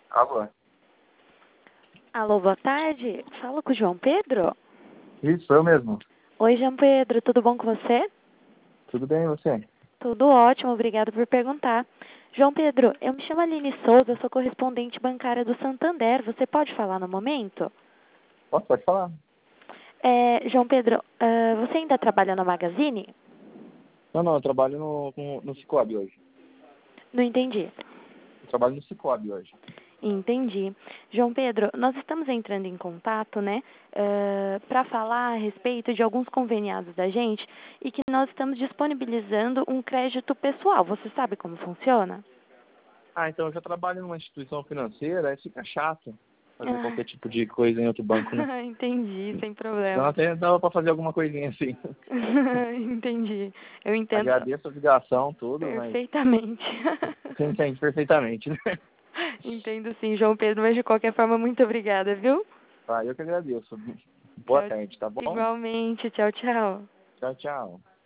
Alô? Alô, boa tarde. Falo com o João Pedro? Isso, eu mesmo. Oi, João Pedro, tudo bom com você? Tudo bem, e você? Tudo ótimo, obrigado por perguntar. João Pedro, eu me chamo Aline Souza, sou correspondente bancária do Santander. Você pode falar no momento? Pode falar. João Pedro, você ainda trabalha na Magazine? Não, eu trabalho no Cicobi hoje. Não entendi. Eu trabalho no Cicobi hoje. Entendi. João Pedro, nós estamos entrando em contato, né, para falar a respeito de alguns conveniados da gente e que nós estamos disponibilizando um crédito pessoal. Você sabe como funciona? Então eu já trabalho numa instituição financeira, aí fica chato fazer Ah, qualquer tipo de coisa em outro banco, né? entendi, sem Então problema. até dava pra fazer alguma coisinha assim. Entendi. Eu entendo Agradeço a ligação, tudo, mas perfeitamente. você entende perfeitamente, né? Entendo sim, João Pedro, mas de qualquer forma, muito obrigada, viu? Eu que agradeço. Boa Tchau. tarde, tá bom? Igualmente. Tchau, tchau. Tchau, tchau.